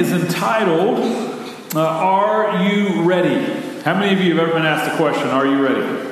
is entitled, Are You Ready? How many of you have ever been asked the question, are you ready?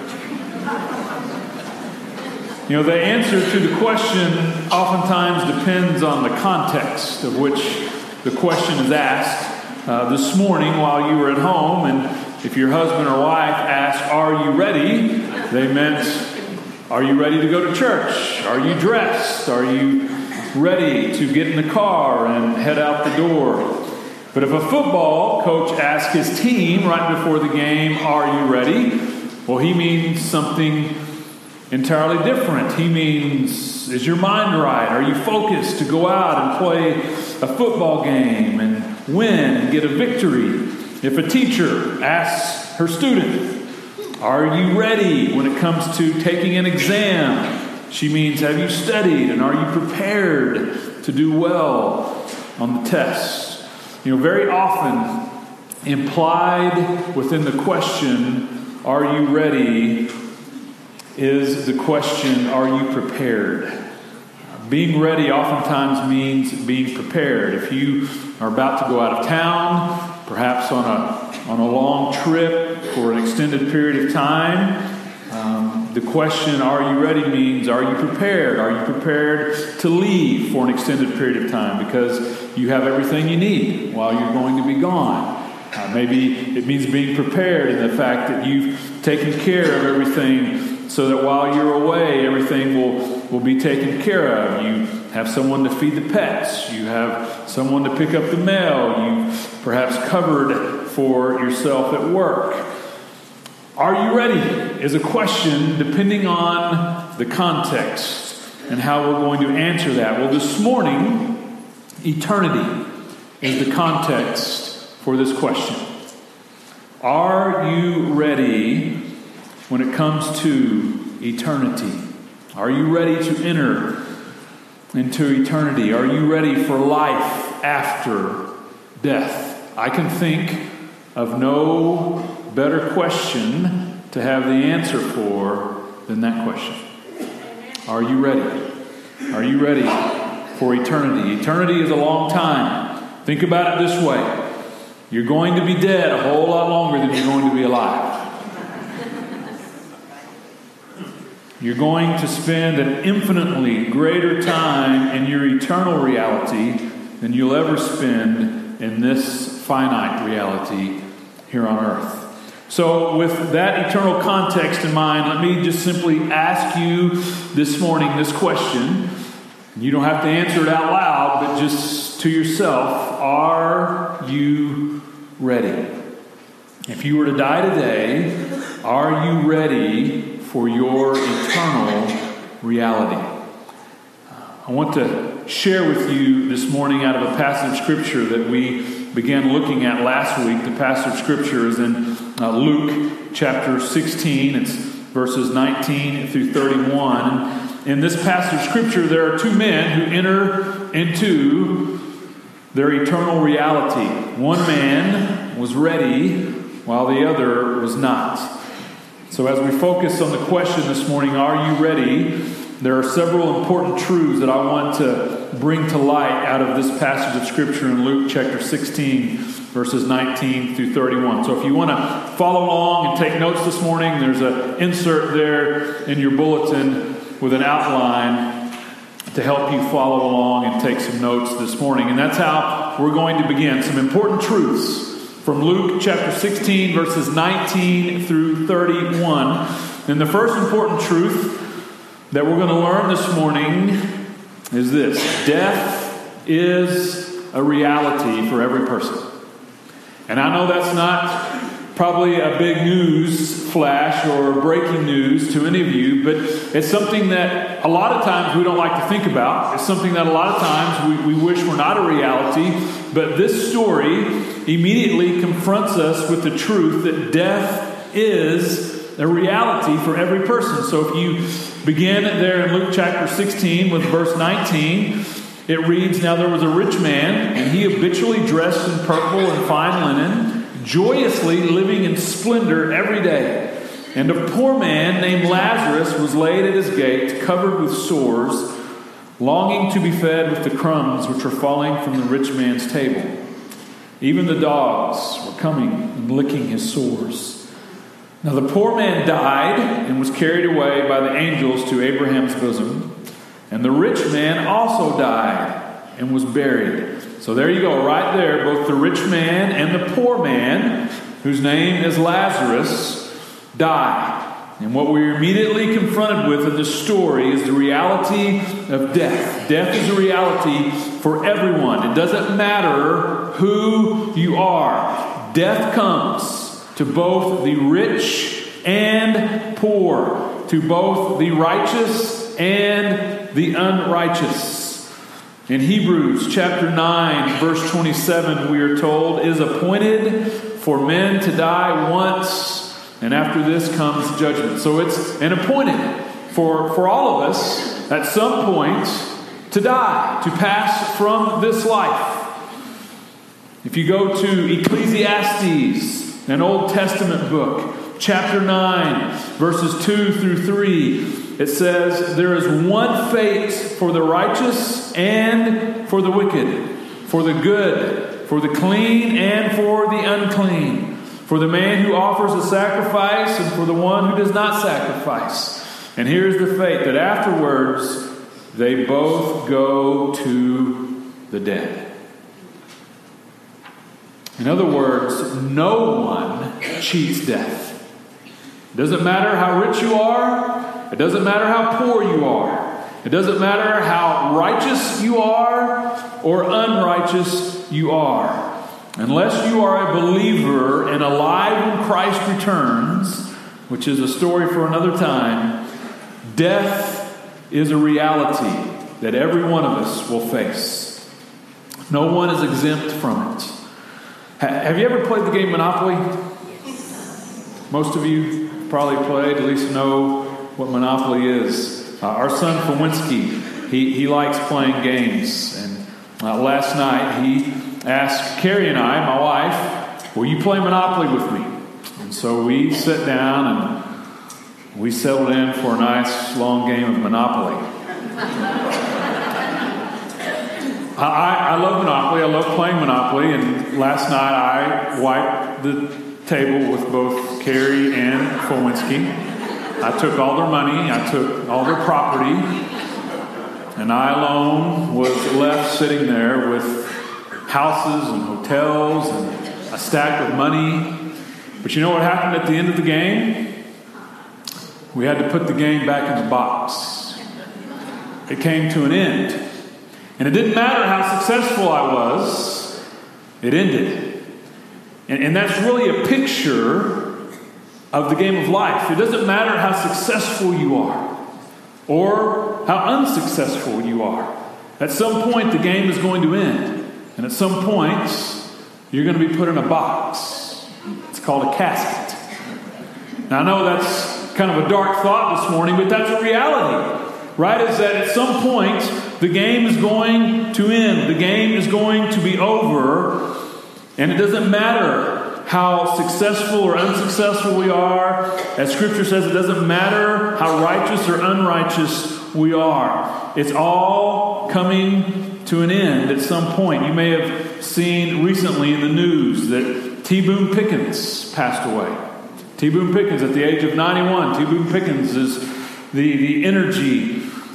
You know, the answer to the question oftentimes depends on the context of which the question is asked. This morning while you were at home, and if your husband or wife asked, are you ready? They meant, are you ready to go to church? Are you dressed? Are you ready to get in the car and head out the door? But if a football coach asks his team right before the game, are you ready? Well, he means something entirely different. He means, is your mind right? Are you focused to go out and play a football game and win and get a victory? If a teacher asks her student, are you ready when it comes to taking an exam? She means, have you studied and are you prepared to do well on the test? You know, very often implied within the question, are you ready, is the question, are you prepared? Being ready oftentimes means being prepared. If you are about to go out of town, perhaps on a long trip for an extended period of time, the question, are you ready, means, are you prepared? Are you prepared to leave for an extended period of time because you have everything you need while you're going to be gone? Maybe it means being prepared in the fact that you've taken care of everything so that while you're away, everything will be taken care of. You have someone to feed the pets. You have someone to pick up the mail. You've perhaps covered for yourself at work. Are you ready? Is a question depending on the context and how we're going to answer that. Well, this morning, eternity is the context for this question. Are you ready when it comes to eternity? Are you ready to enter into eternity? Are you ready for life after death? I can think of no better question to have the answer for than that question. Are you ready? Are you ready for eternity? Eternity is a long time. Think about it this way. You're going to be dead a whole lot longer than you're going to be alive. You're going to spend an infinitely greater time in your eternal reality than you'll ever spend in this finite reality here on earth. So with that eternal context in mind, let me just simply ask you this morning this question. You don't have to answer it out loud, but just to yourself, are you ready? If you were to die today, are you ready for your eternal reality? I want to share with you this morning out of a passage of Scripture that we began looking at last week. The passage of Scripture is in Luke chapter 16. It's verses 19 through 31. In this passage of Scripture, there are two men who enter into their eternal reality. One man was ready while the other was not. So as we focus on the question this morning, are you ready? There are several important truths that I want to bring to light out of this passage of Scripture in Luke chapter 16, verses 19 through 31. So if you want to follow along and take notes this morning, there's an insert there in your bulletin with an outline to help you follow along and take some notes this morning. And that's how we're going to begin. Some important truths from Luke chapter 16, verses 19 through 31. And the first important truth that we're going to learn this morning is this: death is a reality for every person. And I know that's not probably a big news flash or breaking news to any of you, but it's something that a lot of times we don't like to think about. It's something that a lot of times we wish were not a reality. But this story immediately confronts us with the truth that death is a reality for every person. So if you begin there in Luke chapter 16 with verse 19, it reads, "Now there was a rich man, and he habitually dressed in purple and fine linen, joyously living in splendor every day. And a poor man named Lazarus was laid at his gate, covered with sores, longing to be fed with the crumbs which were falling from the rich man's table. Even the dogs were coming and licking his sores. Now the poor man died and was carried away by the angels to Abraham's bosom. And the rich man also died and was buried. So there you go, right there, both the rich man and the poor man, whose name is Lazarus, died. And what we're immediately confronted with in this story is the reality of death. Death is a reality for everyone. It doesn't matter who you are. Death comes to both the rich and poor, to both the righteous and the unrighteous. In Hebrews chapter 9, verse 27, we are told, "It is appointed for men to die once, and after this comes judgment." So it's an appointed for all of us at some point to die, to pass from this life. If you go to Ecclesiastes, an Old Testament book, chapter 9, verses 2 through 3, it says, "There is one fate for the righteous and for the wicked, for the good, for the clean and for the unclean, for the man who offers a sacrifice and for the one who does not sacrifice." And here's the fate, that afterwards they both go to the dead. In other words, no one cheats death. It doesn't matter how rich you are. It doesn't matter how poor you are. It doesn't matter how righteous you are or unrighteous you are. Unless you are a believer and alive when Christ returns, which is a story for another time, death is a reality that every one of us will face. No one is exempt from it. Have you ever played the game Monopoly? Most of you probably played, at least know what Monopoly is. Our son Fawinski, he likes playing games. And last night he asked Carrie and I, my wife, "Will you play Monopoly with me?" And so we sat down and we settled in for a nice long game of Monopoly. I love Monopoly. I love playing Monopoly. And last night I wiped the table with both Carrie and Fawinski. I took all their money. I took all their property. And I alone was left sitting there with houses and hotels and a stack of money. But you know what happened at the end of the game? We had to put the game back in the box. It came to an end. And it didn't matter how successful I was, it ended. And that's really a picture of the game of life. It doesn't matter how successful you are or how unsuccessful you are. At some point, the game is going to end. And at some point, you're going to be put in a box. It's called a casket. Now, I know that's kind of a dark thought this morning, but that's a reality. Right? Is that at some point, the game is going to end. The game is going to be over. And it doesn't matter how successful or unsuccessful we are. As Scripture says, it doesn't matter how righteous or unrighteous we are. It's all coming to an end at some point. You may have seen recently in the news that T. Boone Pickens passed away. T. Boone Pickens at the age of 91. T. Boone Pickens is the energy.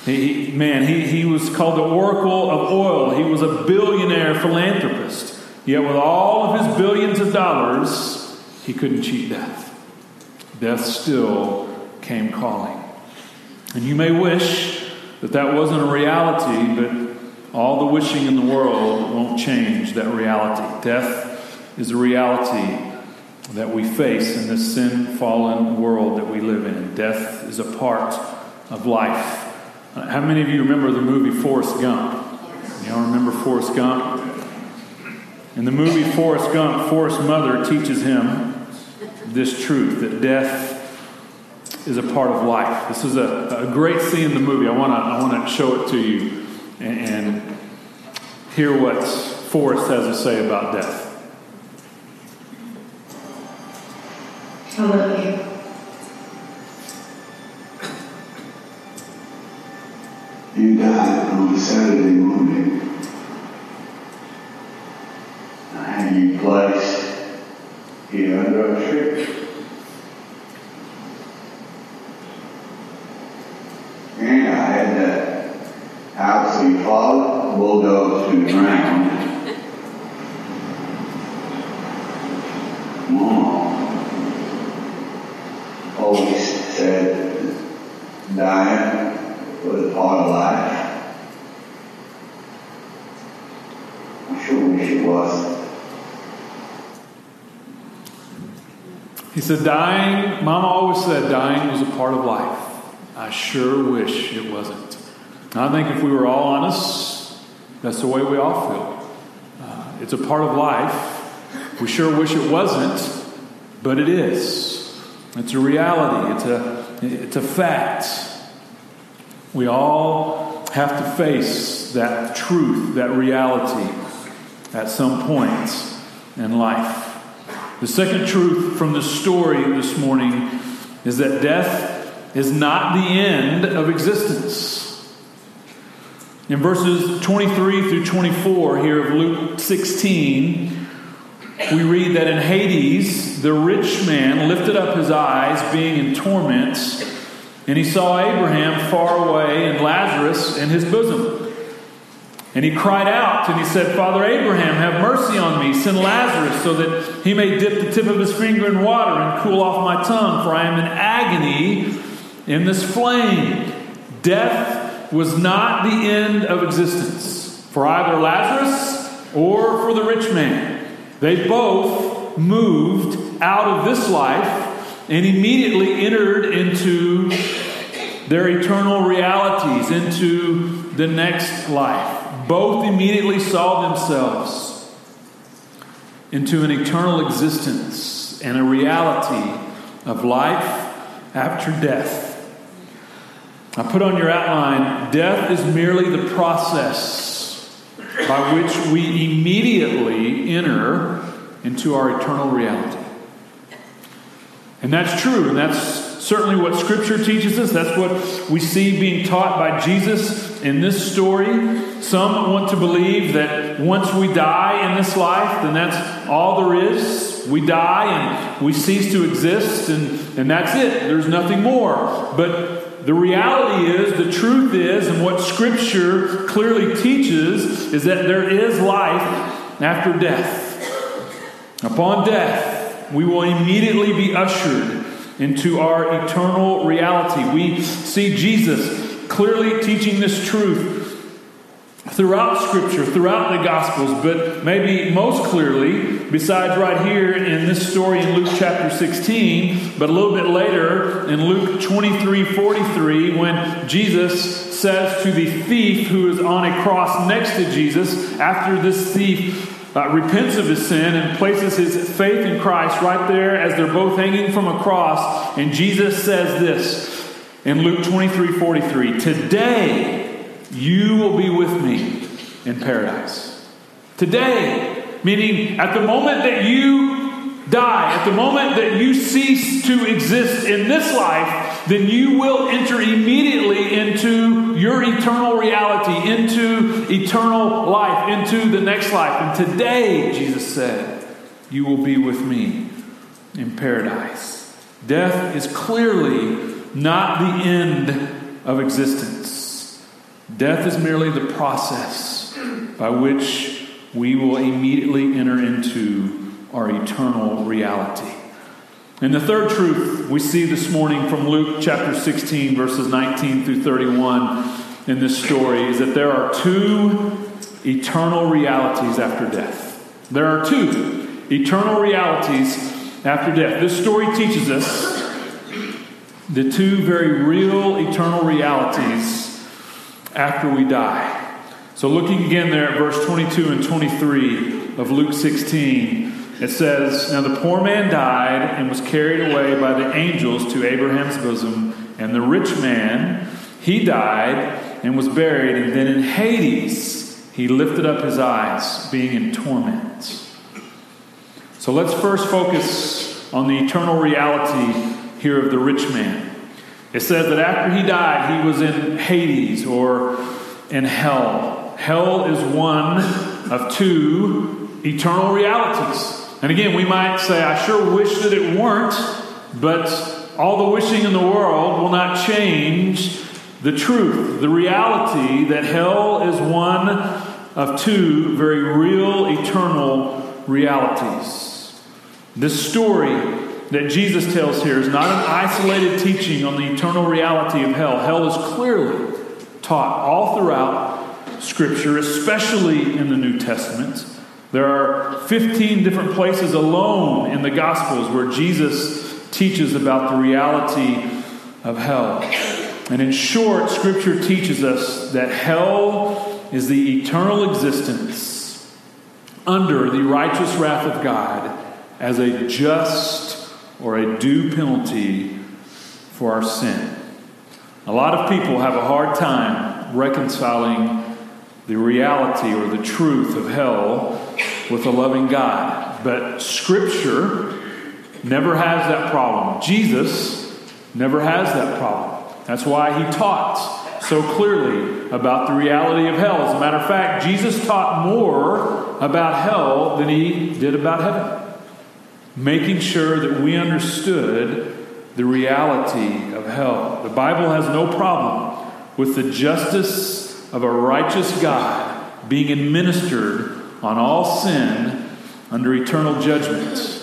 He was called the Oracle of Oil. He was a billionaire philanthropist. Yet with all of his billions of dollars, he couldn't cheat death. Death still came calling. And you may wish that wasn't a reality, but all the wishing in the world won't change that reality. Death is a reality that we face in this sin-fallen world that we live in. Death is a part of life. How many of you remember the movie Forrest Gump? Y'all remember Forrest Gump? In the movie Forrest Gump, Forrest's mother teaches him this truth, that death is a part of life. This is a great scene in the movie. I want to show it to you and hear what Forrest has to say about death. I love you. You died on a Saturday morning. I and you placed here under a tree. And I had that house he followed, bulldozed to the ground. Always said dying was a part of life. I sure wish it was. He said, Mama always said dying was a part of life. I sure wish it wasn't. I think if we were all honest, that's the way we all feel. It's a part of life. We sure wish it wasn't, but it is. It's a reality. It's a fact. We all have to face that truth, that reality at some point in life. The second truth from the story this morning is that death is not the end of existence. In verses 23 through 24 here of Luke 16, we read that in Hades, the rich man lifted up his eyes, being in torment, and he saw Abraham far away and Lazarus in his bosom. And he cried out and he said, Father Abraham, have mercy on me. Send Lazarus so that he may dip the tip of his finger in water and cool off my tongue, for I am in agony in this flame. Death was not the end of existence for either Lazarus or for the rich man. They both moved out of this life and immediately entered into their eternal realities, into the next life. Both immediately saw themselves into an eternal existence and a reality of life after death. I put on your outline, death is merely the process by which we immediately enter into our eternal reality. And that's true, and that's certainly what Scripture teaches us. That's what we see being taught by Jesus in this story. Some want to believe that once we die in this life, then that's all there is. We die and we cease to exist, and that's it. There's nothing more. But the reality is, the truth is, and what Scripture clearly teaches is that there is life after death. Upon death, we will immediately be ushered into our eternal reality. We see Jesus clearly teaching this truth throughout Scripture, throughout the Gospels, but maybe most clearly, besides right here in this story in Luke chapter 16, but a little bit later in Luke 23:43, when Jesus says to the thief who is on a cross next to Jesus, after this thief repents of his sin and places his faith in Christ right there as they're both hanging from a cross, and Jesus says this in Luke 23:43, today you will be with me in paradise. Today, meaning at the moment that you die, at the moment that you cease to exist in this life, then you will enter immediately into your eternal reality, into eternal life, into the next life. And today, Jesus said, you will be with me in paradise. Death is clearly not the end of existence. Death is merely the process by which we will immediately enter into our eternal reality. And the third truth we see this morning from Luke chapter 16, verses 19 through 31 in this story is that there are two eternal realities after death. There are two eternal realities after death. This story teaches us the two very real eternal realities after we die. So looking again there at verse 22 and 23 of Luke 16, it says, now the poor man died and was carried away by the angels to Abraham's bosom, and the rich man, he died and was buried, and then in Hades he lifted up his eyes, being in torment. So let's first focus on the eternal reality here of the rich man. It says that after he died, he was in Hades, or in hell. Hell is one of two eternal realities. And again, we might say, I sure wish that it weren't, but all the wishing in the world will not change the truth, the reality that hell is one of two very real, eternal realities. This story that Jesus tells here is not an isolated teaching on the eternal reality of hell. Hell is clearly taught all throughout Scripture, especially in the New Testament. There are 15 different places alone in the Gospels where Jesus teaches about the reality of hell. And in short, Scripture teaches us that hell is the eternal existence under the righteous wrath of God as a just or a due penalty for our sin. A lot of people have a hard time reconciling the reality or the truth of hell with a loving God. But Scripture never has that problem. Jesus never has that problem. That's why he taught so clearly about the reality of hell. As a matter of fact, Jesus taught more about hell than he did about heaven, making sure that we understood the reality of hell. The Bible has no problem with the justice of a righteous God being administered on all sin under eternal judgment.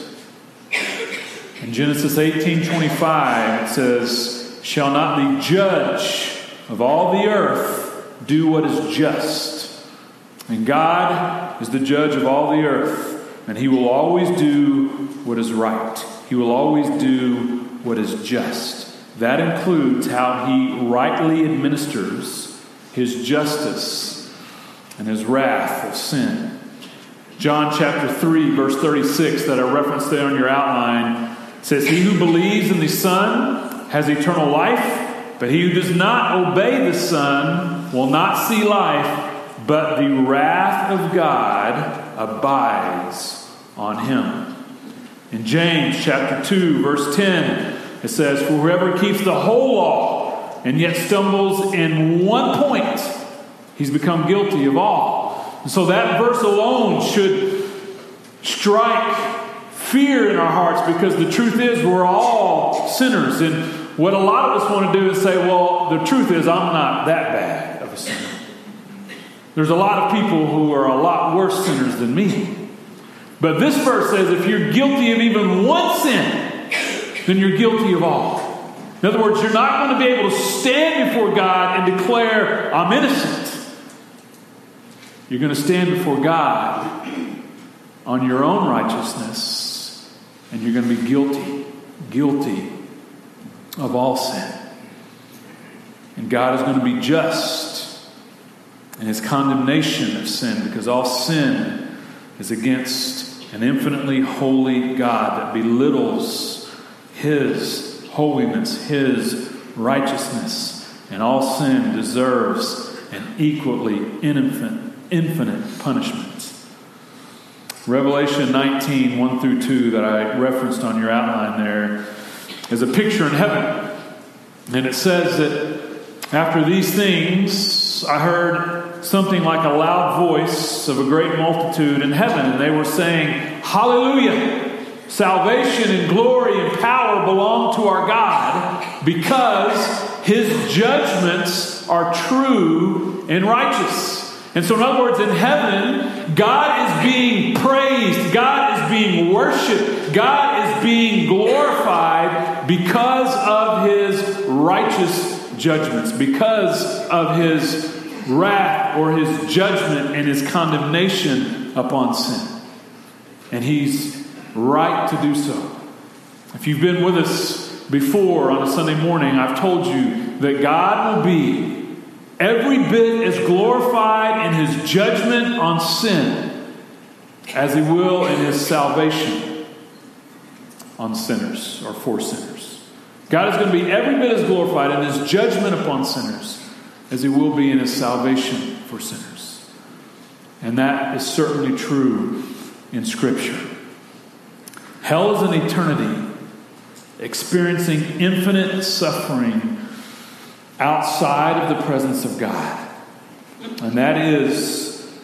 In Genesis 18:25 it says, "Shall not the judge of all the earth do what is just?" And God is the judge of all the earth, and he will always do what is right. He will always do what is just. That includes how he rightly administers his justice and his wrath of sin. John chapter 3, verse 36 that I referenced there on your outline says, "He who believes in the Son has eternal life, but he who does not obey the Son will not see life, but the wrath of God abides on him." In James chapter 2, verse 10, it says, "For whoever keeps the whole law and yet stumbles in one point, he's become guilty of all." And so that verse alone should strike fear in our hearts, because the truth is we're all sinners. And what a lot of us want to do is say, well, the truth is I'm not that bad of a sinner. There's a lot of people who are a lot worse sinners than me. But this verse says if you're guilty of even one sin, then you're guilty of all. In other words, you're not going to be able to stand before God and declare, I'm innocent. You're going to stand before God on your own righteousness, and you're going to be guilty of all sin. And God is going to be just in his condemnation of sin, because all sin is against an infinitely holy God that belittles his holiness, his righteousness, and all sin deserves an equally infinite punishment. Revelation 19, 1 through 2 that I referenced on your outline there is a picture in heaven. And it says that after these things, I heard something like a loud voice of a great multitude in heaven, and they were saying, Hallelujah! Salvation and glory and power belong to our God, because his judgments are true and righteous. And so in other words, in heaven, God is being praised, God is being worshipped, God is being glorified because of his righteous judgments, because of his wrath or his judgment and his condemnation upon sin. And he's right to do so. If you've been with us before on a Sunday morning, I've told you that God will be every bit as glorified in his judgment on sin as he will in his salvation on sinners or for sinners. God is going to be every bit as glorified in his judgment upon sinners as he will be in his salvation for sinners. And that is certainly true in Scripture. Hell is an eternity experiencing infinite suffering outside of the presence of God. And that is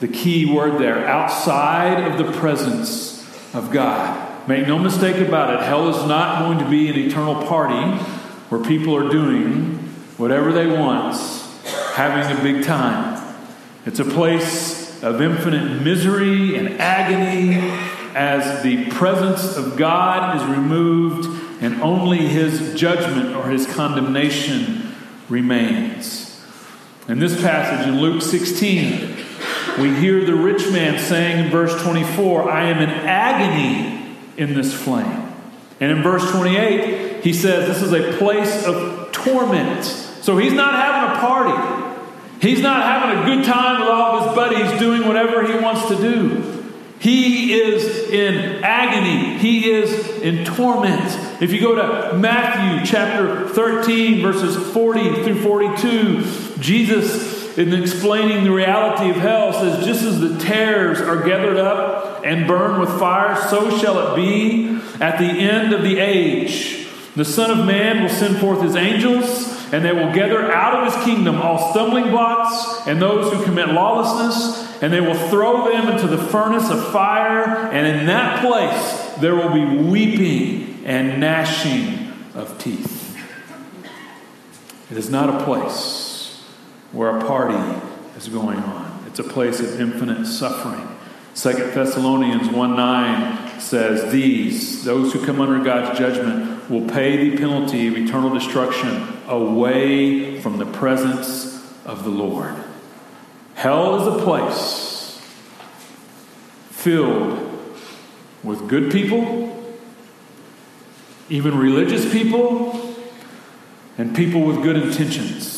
the key word there, outside of the presence of God. Make no mistake about it, hell is not going to be an eternal party where people are doing whatever they want, having a big time. It's a place of infinite misery and agony as the presence of God is removed and only His judgment or His condemnation remains. In this passage in Luke 16, we hear the rich man saying in verse 24, I am in agony in this flame. And in verse 28, he says this is a place of torment. So he's not having a party. He's not having a good time with all of his buddies doing whatever he wants to do. He is in agony. He is in torment. If you go to Matthew chapter 13, verses 40 through 42, Jesus, in explaining the reality of hell, says, just as the tares are gathered up and burned with fire, so shall it be at the end of the age. The Son of Man will send forth His angels, and they will gather out of His kingdom all stumbling blocks and those who commit lawlessness, and they will throw them into the furnace of fire, and in that place there will be weeping and gnashing of teeth. It is not a place where a party is going on. It's a place of infinite suffering. 2 Thessalonians 1:9 says, those who come under God's judgment will pay the penalty of eternal destruction away from the presence of the Lord. Hell is a place filled with good people, even religious people, and people with good intentions.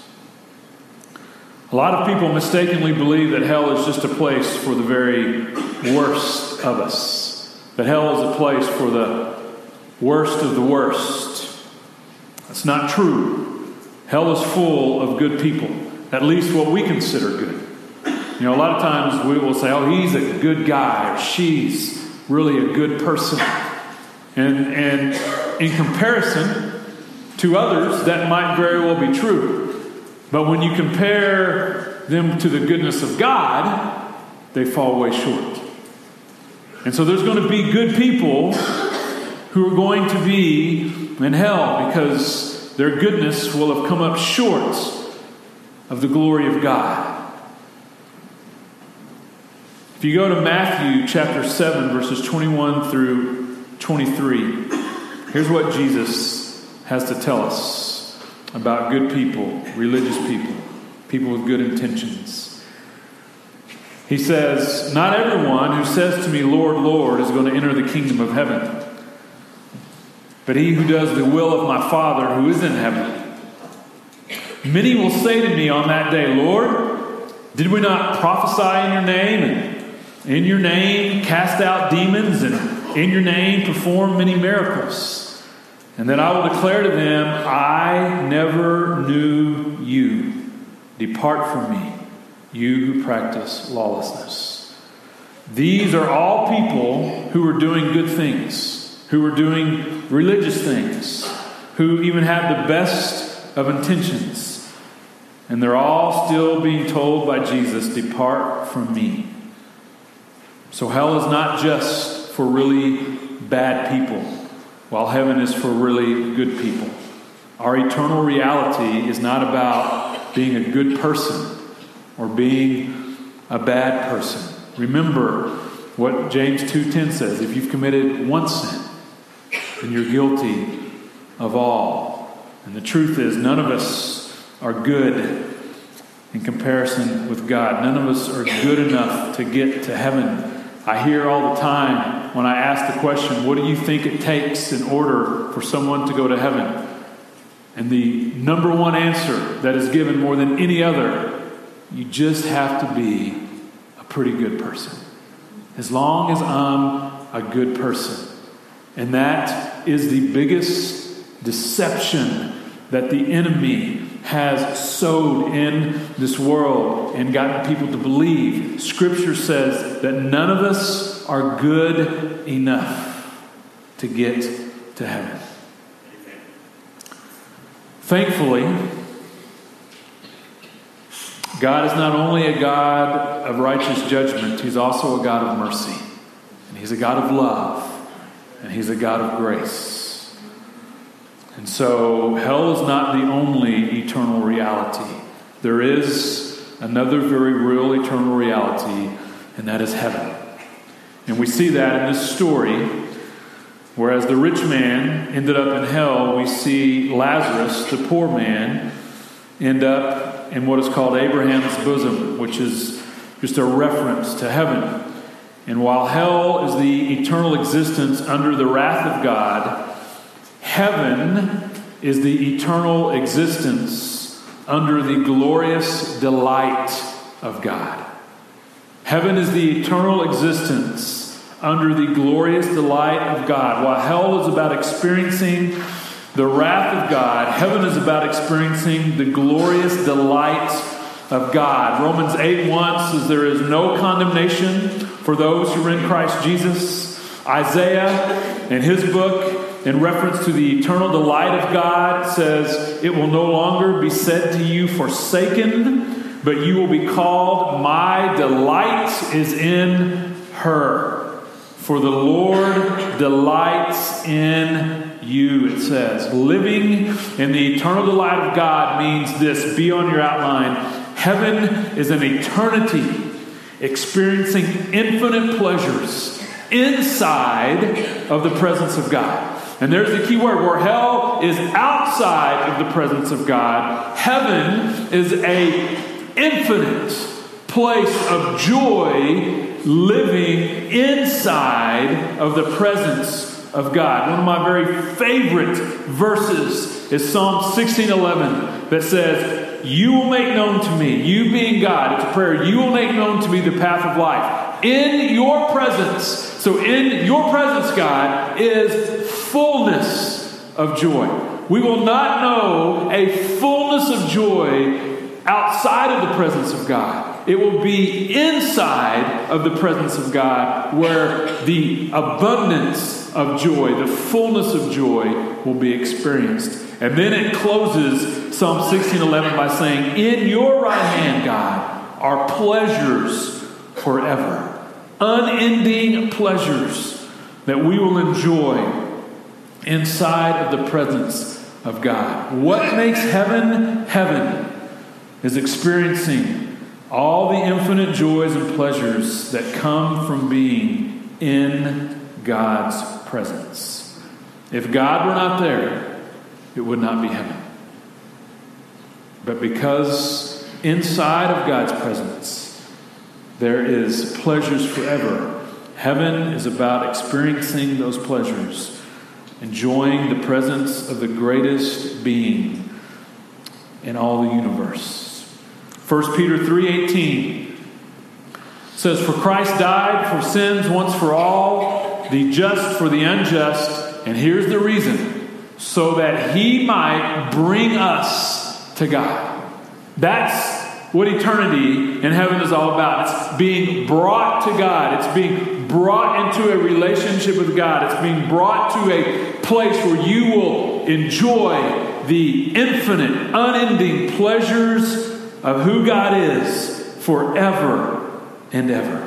A lot of people mistakenly believe that hell is just a place for the very worst of us. That hell is a place for the worst of the worst. That's not true. Hell is full of good people. At least what we consider good. You know, a lot of times we will say, oh, he's a good guy, or she's really a good person. And in comparison to others, that might very well be true. But when you compare them to the goodness of God, they fall way short. And so there's going to be good people who are going to be in hell because their goodness will have come up short of the glory of God. If you go to Matthew chapter 7, verses 21 through 23, here's what Jesus has to tell us about good people, religious people, people with good intentions. He says, not everyone who says to me, Lord, Lord, is going to enter the kingdom of heaven, but he who does the will of my Father who is in heaven. Many will say to me on that day, Lord, did we not prophesy in your name, and in your name cast out demons, and in your name perform many miracles? And then I will declare to them, I never knew you. Depart from me, you who practice lawlessness. These are all people who are doing good things, who are doing religious things, who even have the best of intentions. And they're all still being told by Jesus, depart from me. So hell is not just for really bad people, while heaven is for really good people. Our eternal reality is not about being a good person or being a bad person. Remember what James 2:10 says. If you've committed one sin, then you're guilty of all. And the truth is, none of us are good in comparison with God. None of us are good enough to get to heaven. I hear all the time when I ask the question, what do you think it takes in order for someone to go to heaven? And the number one answer that is given more than any other, you just have to be a pretty good person. As long as I'm a good person. And that is the biggest deception that the enemy has sowed in this world and gotten people to believe. Scripture says that none of us are good enough to get to heaven. Thankfully, God is not only a God of righteous judgment, He's also a God of mercy. And He's a God of love. And He's a God of grace. And so hell is not the only eternal reality. There is another very real eternal reality, and that is heaven. And we see that in this story. Whereas the rich man ended up in hell, we see Lazarus, the poor man, end up in what is called Abraham's bosom, which is just a reference to heaven. And while hell is the eternal existence under the wrath of God, heaven is the eternal existence under the glorious delight of God. Heaven is the eternal existence under the glorious delight of God. While hell is about experiencing the wrath of God, heaven is about experiencing the glorious delight of God. Romans 8:1 says there is no condemnation for those who are in Christ Jesus. Isaiah, in his book, in reference to the eternal delight of God, says, "It will no longer be said to you, forsaken, but you will be called, my delight is in her. For the Lord delights in you," it says. Living in the eternal delight of God means this. Be on your outline. Heaven is an eternity experiencing infinite pleasures inside of the presence of God. And there's the key word. Where hell is outside of the presence of God, heaven is an infinite place of joy living inside of the presence of God. One of my very favorite verses is Psalm 16:11 that says, "You will make known to me," you being God, it's a prayer, "you will make known to me the path of life." In your presence, so in your presence, God, is fullness of joy. We will not know a fullness of joy outside of the presence of God. It will be inside of the presence of God where the abundance of joy, the fullness of joy will be experienced. And then it closes Psalm 16:11 by saying, "In your right hand, God, are pleasures forever." Unending pleasures that we will enjoy inside of the presence of God. What makes heaven heaven is experiencing all the infinite joys and pleasures that come from being in God's presence. If God were not there, it would not be heaven. But because inside of God's presence, there is pleasures forever, heaven is about experiencing those pleasures, enjoying the presence of the greatest being in all the universe. 1 Peter 3:18 says, "For Christ died for sins once for all, the just for the unjust," and here's the reason, "so that He might bring us to God." That's what eternity in heaven is all about. It's being brought to God. It's being brought into a relationship with God. It's being brought to a place where you will enjoy the infinite, unending pleasures of who God is forever and ever.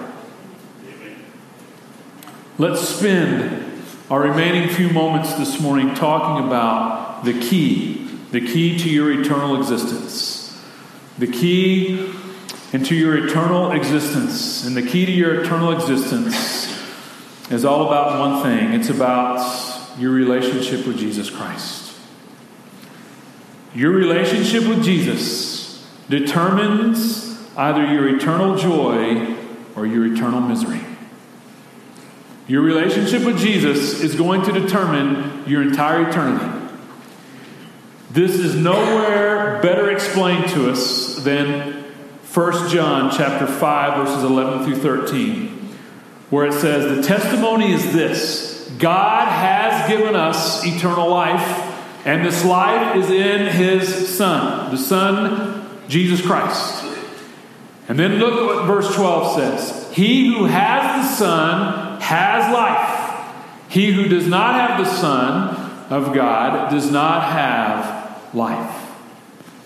Let's spend our remaining few moments this morning talking about the key to your eternal existence. The key into your eternal existence. And the key to your eternal existence is all about one thing. It's about your relationship with Jesus Christ. Your relationship with Jesus determines either your eternal joy or your eternal misery. Your relationship with Jesus is going to determine your entire eternity. This is nowhere better explained to us than 1 John chapter 5, verses 11 through 13, where it says, "The testimony is this: God has given us eternal life, and this life is in His Son, the Son, Jesus Christ." And then look at what verse 12 says. "He who has the Son has life. He who does not have the Son of God does not have life."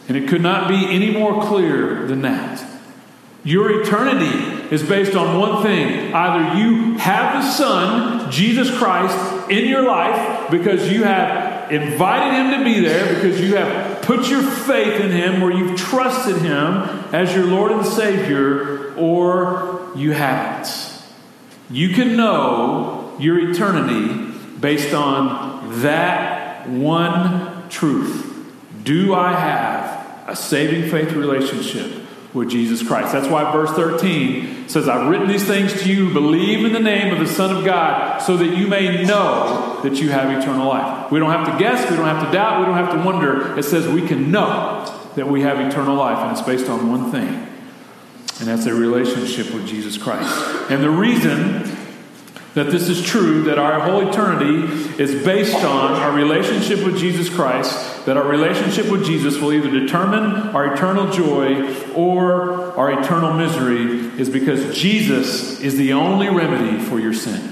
And it could not be any more clear than that. Your eternity is based on one thing. Either you have the Son, Jesus Christ, in your life because you have invited Him to be there, because you have put your faith in Him, or you've trusted Him as your Lord and Savior, or you haven't. You can know your eternity based on that one truth. Do I have a saving faith relationship with Jesus Christ? That's why verse 13 says, I've written these things to you, believe in the name of the Son of God, so that you may know that you have eternal life. We don't have to guess, we don't have to doubt, we don't have to wonder. It says we can know that we have eternal life, and it's based on one thing, and that's a relationship with Jesus Christ. And the reason that this is true, that our whole eternity is based on our relationship with Jesus Christ, that our relationship with Jesus will either determine our eternal joy or our eternal misery, is because Jesus is the only remedy for your sin.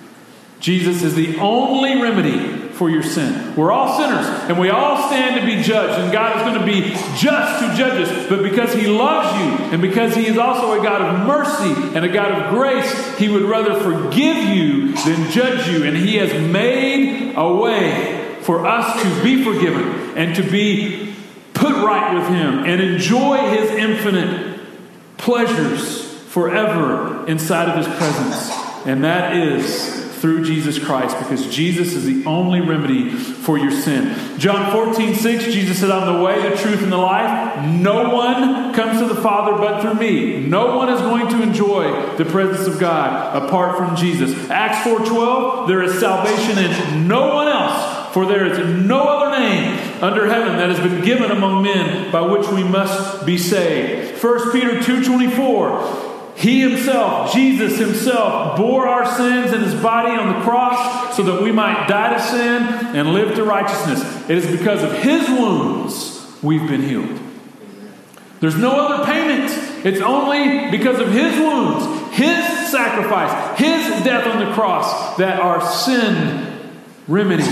Jesus is the only remedy for your sin. We're all sinners, and we all stand to be judged, and God is going to be just to judge us. But because He loves you, and because He is also a God of mercy and a God of grace, He would rather forgive you than judge you. And He has made a way for us to be forgiven and to be put right with Him and enjoy His infinite pleasures forever inside of His presence. And that is through Jesus Christ, because Jesus is the only remedy for your sin. John 14:6, Jesus said, I'm the way, the truth, and the life. No one comes to the Father but through me. No one is going to enjoy the presence of God apart from Jesus. Acts 4:12, there is salvation in no one else, for there is no other name under heaven that has been given among men by which we must be saved. 1 Peter 2:24, He Himself, Jesus Himself, bore our sins in His body on the cross so that we might die to sin and live to righteousness. It is because of His wounds we've been healed. There's no other payment. It's only because of His wounds, His sacrifice, His death on the cross, that our sin remedy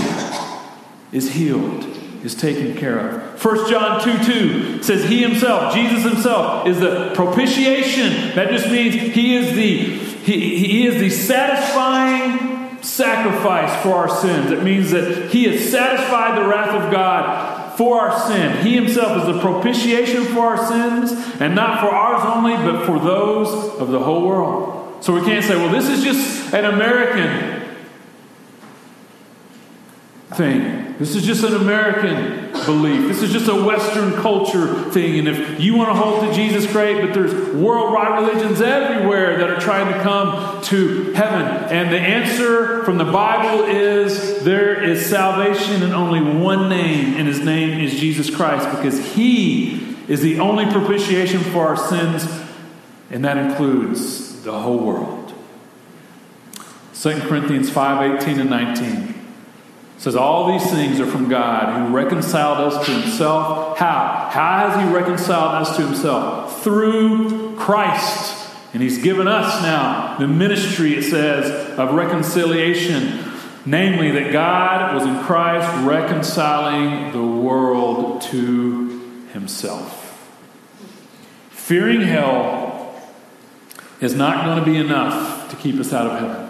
is healed, is taken care of. 1 John 2:2 says He Himself, Jesus Himself, is the propitiation. That just means He is the satisfying sacrifice for our sins. It means that He has satisfied the wrath of God for our sin. He Himself is the propitiation for our sins, and not for ours only, but for those of the whole world. So we can't say, well, this is just an American thing. This is just an American belief. This is just a Western culture thing. And if you want to hold to Jesus, great, but there's worldwide religions everywhere that are trying to come to heaven. And the answer from the Bible is there is salvation in only one name, and His name is Jesus Christ, because He is the only propitiation for our sins, and that includes the whole world. 2 Corinthians 5:18 and 19. Says all these things are from God, who reconciled us to Himself. How? How has He reconciled us to Himself? Through Christ. And He's given us now the ministry, it says, of reconciliation. Namely, that God was in Christ reconciling the world to Himself. Fearing hell is not going to be enough to keep us out of heaven.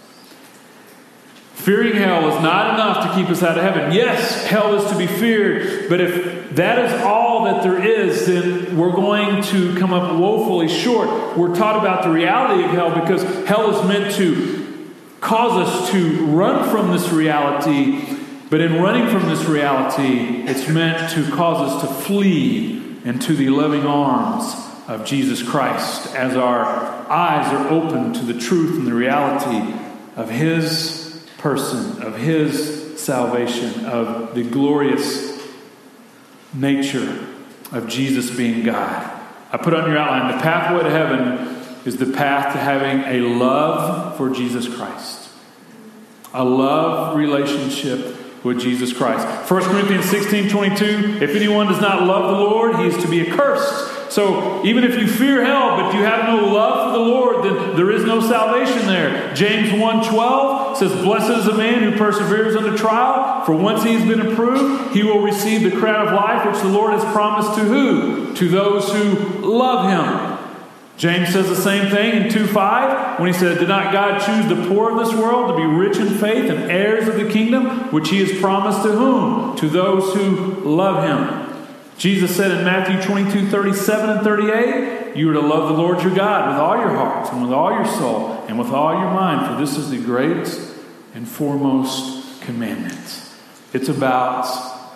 Fearing hell is not enough to keep us out of heaven. Yes, hell is to be feared, but if that is all that there is, then we're going to come up woefully short. We're taught about the reality of hell because hell is meant to cause us to run from this reality, but in running from this reality, it's meant to cause us to flee into the loving arms of Jesus Christ as our eyes are open to the truth and the reality of His person, of His salvation, of the glorious nature of Jesus being God. I put on your outline, the pathway to heaven is the path to having a love for Jesus Christ. A love relationship with Jesus Christ. 1 Corinthians 16:22, if anyone does not love the Lord, he is to be accursed. So even if you fear hell, but you have no love for the Lord, then there is no salvation there. James 1:12, 12 says, "Blessed is the man who perseveres under trial, for once he has been approved, he will receive the crown of life which the Lord has promised to who? To those who love him." James says the same thing in 2:5 when he says, "Did not God choose the poor of this world to be rich in faith and heirs of the kingdom, which he has promised to whom? To those who love him." Jesus said in Matthew 22:37 and 38, "You are to love the Lord your God with all your heart and with all your soul and with all your mind, for this is the great and foremost commandment." It's about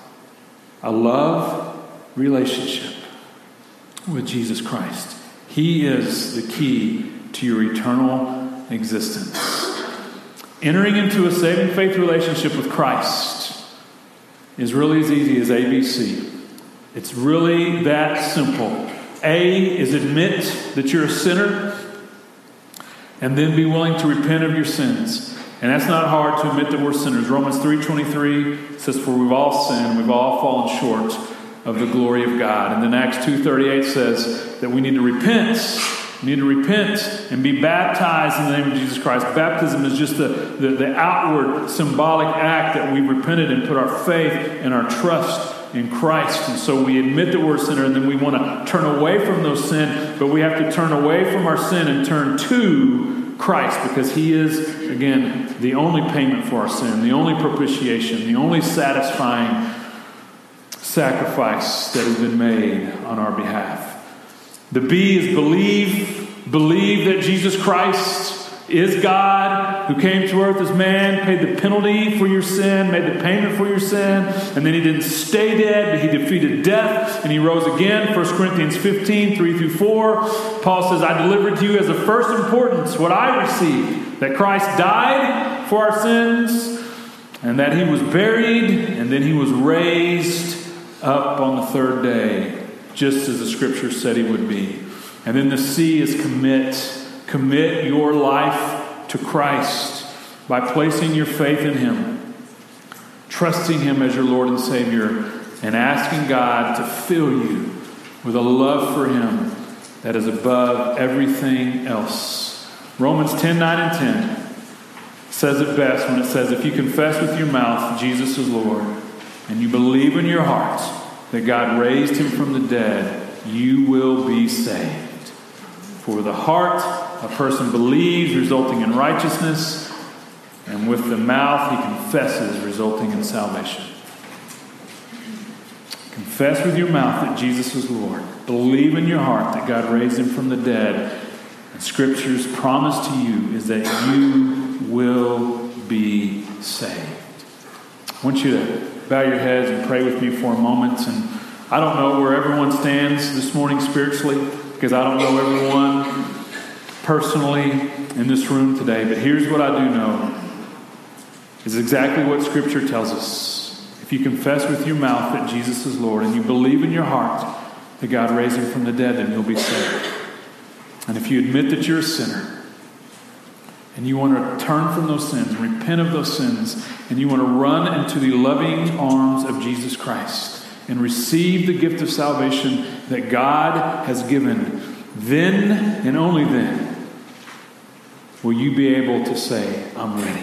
a love relationship with Jesus Christ. He is the key to your eternal existence. Entering into a saving faith relationship with Christ is really as easy as ABC. It's really that simple. A is admit that you're a sinner, and then be willing to repent of your sins. And that's not hard to admit that we're sinners. Romans 3:23 says, "For we've all sinned, we've all fallen short of the glory of God." And then Acts 2:38 says that we need to repent. We need to repent and be baptized in the name of Jesus Christ. Baptism is just the outward symbolic act that we repented and put our faith and our trust in Christ. And so we admit that we're a sinner, and then we want to turn away from those sin, but we have to turn away from our sin and turn to Christ, because he is, again, the only payment for our sin, the only propitiation, the only satisfying sacrifice that has been made on our behalf. The B is believe. Believe that Jesus Christ is God, who came to earth as man, paid the penalty for your sin, made the payment for your sin, and then he didn't stay dead, but he defeated death, and he rose again. 1 Corinthians 15:3-4. Paul says, "I delivered to you as of first importance what I received, that Christ died for our sins, and that he was buried, and then he was raised up on the third day, just as the scripture said he would be." And then the C is commit. Commit your life to Christ by placing your faith in him, trusting him as your Lord and Savior, and asking God to fill you with a love for him that is above everything else. Romans 10:9 and 10 says it best when it says, "If you confess with your mouth Jesus is Lord, and you believe in your heart that God raised him from the dead, you will be saved. For with the heart a person believes, resulting in righteousness, and with the mouth he confesses, resulting in salvation." Confess with your mouth that Jesus is Lord. Believe in your heart that God raised him from the dead. And Scripture's promise to you is that you will be saved. I want you to bow your heads and pray with me for a moment. And I don't know where everyone stands this morning spiritually, because I don't know everyone personally in this room today. But here's what I do know, is exactly what Scripture tells us. If you confess with your mouth that Jesus is Lord, and you believe in your heart that God raised him from the dead, then you'll be saved. And if you admit that you're a sinner, and you want to turn from those sins, and repent of those sins, and you want to run into the loving arms of Jesus Christ and receive the gift of salvation that God has given, then and only then will you be able to say, "I'm ready.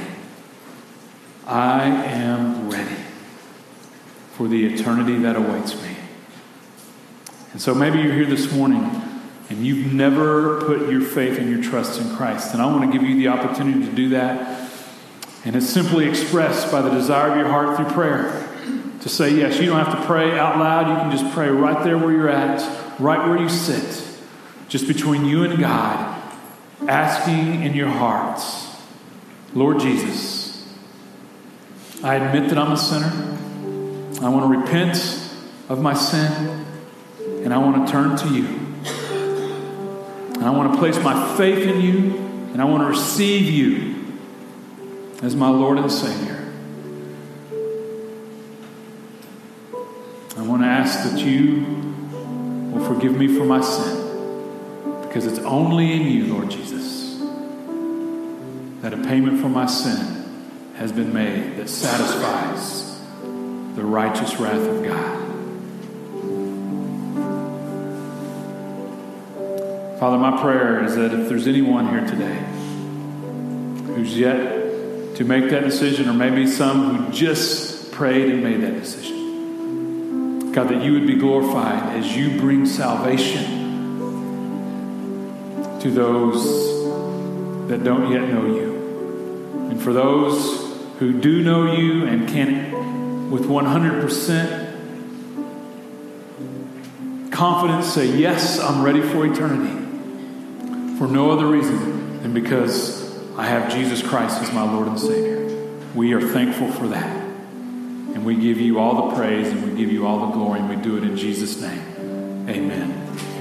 I am ready for the eternity that awaits me." And so maybe you're here this morning and you've never put your faith and your trust in Christ. And I want to give you the opportunity to do that. And it's simply expressed by the desire of your heart through prayer. To say yes. You don't have to pray out loud. You can just pray right there where you're at, right where you sit, just between you and God, asking in your hearts, "Lord Jesus, I admit that I'm a sinner. I want to repent of my sin, and I want to turn to you. And I want to place my faith in you, and I want to receive you as my Lord and Savior. I want to ask that you will forgive me for my sin, because it's only in you, Lord Jesus, that a payment for my sin has been made that satisfies the righteous wrath of God." Father, my prayer is that if there's anyone here today who's yet to make that decision, or maybe some who just prayed and made that decision. God, that you would be glorified as you bring salvation to those that don't yet know you. And for those who do know you and can, with 100% confidence, say, yes, I'm ready for eternity, for no other reason than because I have Jesus Christ as my Lord and Savior. We are thankful for that. And we give you all the praise and we give you all the glory, and we do it in Jesus' name. Amen.